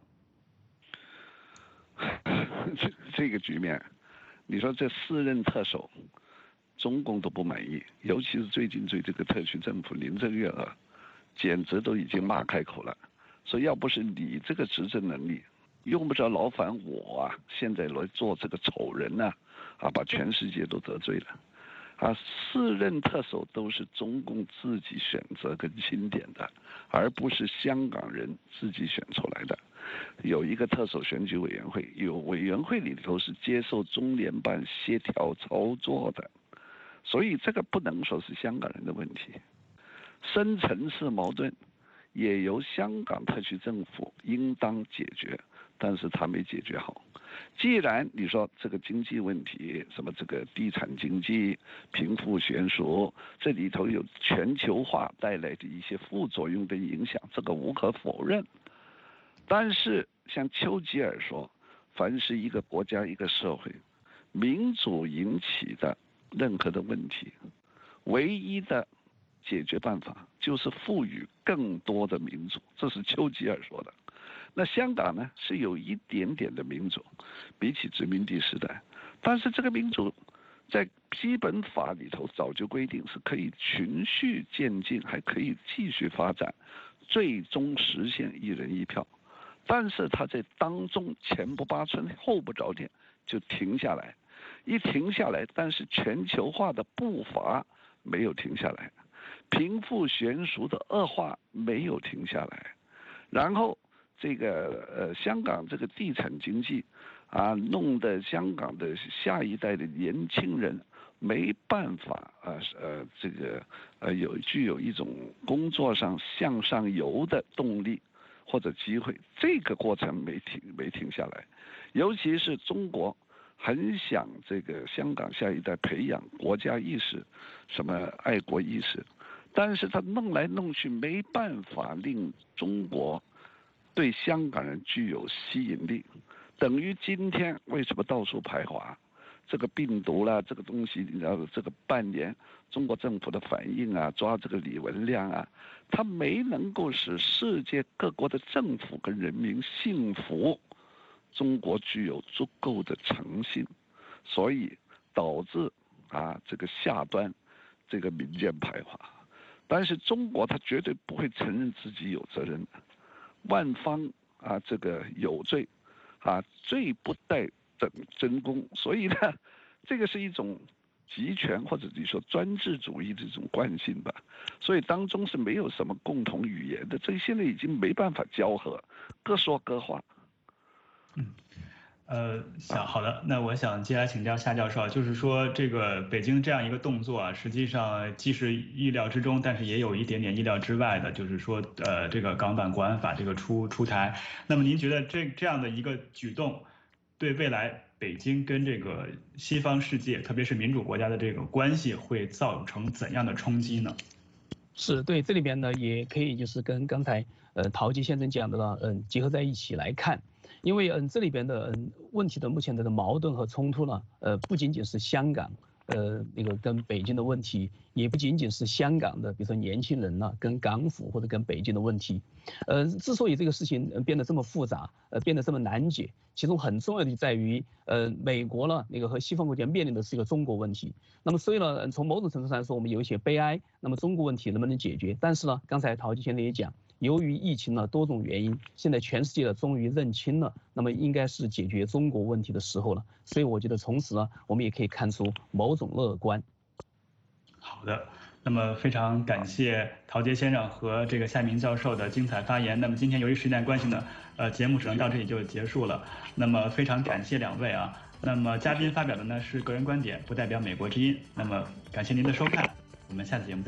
这个局面，你说这4任特首，中共都不满意，尤其是最近对这个特区政府林郑月娥，简直都已经骂开口了，说要不是你这个执政能力，用不着劳烦我啊，现在来做这个丑人呢，把全世界都得罪了。4任特首都是中共自己选择跟钦点的，而不是香港人自己选出来的。有一个特首选举委员会，有委员会里头是接受中联办协调操作的，所以这个不能说是香港人的问题。深层次矛盾也由香港特区政府应当解决，但是他没解决好。既然你说这个经济问题，什么这个地产经济、贫富悬殊，这里头有全球化带来的一些副作用的影响，这个无可否认。但是像丘吉尔说，凡是一个国家一个社会民主引起的任何的问题，唯一的解决办法就是赋予更多的民主，这是丘吉尔说的。那香港呢是有一点点的民主，比起殖民地时代，但是这个民主在基本法里头早就规定是可以循序渐进，还可以继续发展，最终实现1人1票。但是他在当中前不八寸后不着店就停下来，一停下来，但是全球化的步伐没有停下来，贫富悬殊的恶化没有停下来，然后这个香港这个地产经济弄得香港的下一代的年轻人没办法具有一种工作上向上游的动力或者机会，这个过程没停下来。尤其是中国很想这个香港下一代培养国家意识，什么爱国意识，但是他弄来弄去没办法令中国对香港人具有吸引力，等于今天为什么到处排华？这个病毒啦，这个东西，你知道，这个半年中国政府的反应抓这个李文亮他没能够使世界各国的政府跟人民信服中国具有足够的诚信，所以导致这个下端这个民间排华。但是中国他绝对不会承认自己有责任，万方这个有罪罪不待等真功，所以呢，这个是一种集权或者你说专制主义的这种惯性吧，所以当中是没有什么共同语言的，这现在已经没办法交合，各说各话。 好的，那我想接下来请教夏教授，就是说这个北京这样一个动作实际上既是意料之中，但是也有一点点意料之外的，就是说这个港版国安法这个出台，那么您觉得这样的一个举动，对未来北京跟这个西方世界，特别是民主国家的这个关系，会造成怎样的冲击呢？ 是对，这里边呢也可以就是跟刚才陶吉先生讲的呢，结合在一起来看。因为这里边的问题的目前的矛盾和冲突呢，不仅仅是香港那个跟北京的问题，也不仅仅是香港的比如说年轻人呢跟港府或者跟北京的问题，之所以这个事情变得这么复杂，变得这么难解，其中很重要的在于美国呢那个和西方国家面临的是一个中国问题。那么所以呢，从某种程度上来说，我们有一些悲哀。那么中国问题能不能解决？但是呢，刚才陶吉先生也讲，由于疫情呢多种原因，现在全世界呢终于认清了，那么应该是解决中国问题的时候了。所以我觉得从此呢，我们也可以看出某种乐观。 好的，那么非常感谢陶杰先生和这个夏明教授的精彩发言。那么今天由于时间关系呢，节目只能到这里就结束了。那么非常感谢两位那么嘉宾发表的呢是个人观点，不代表美国之音。那么感谢您的收看，我们下次节目再见。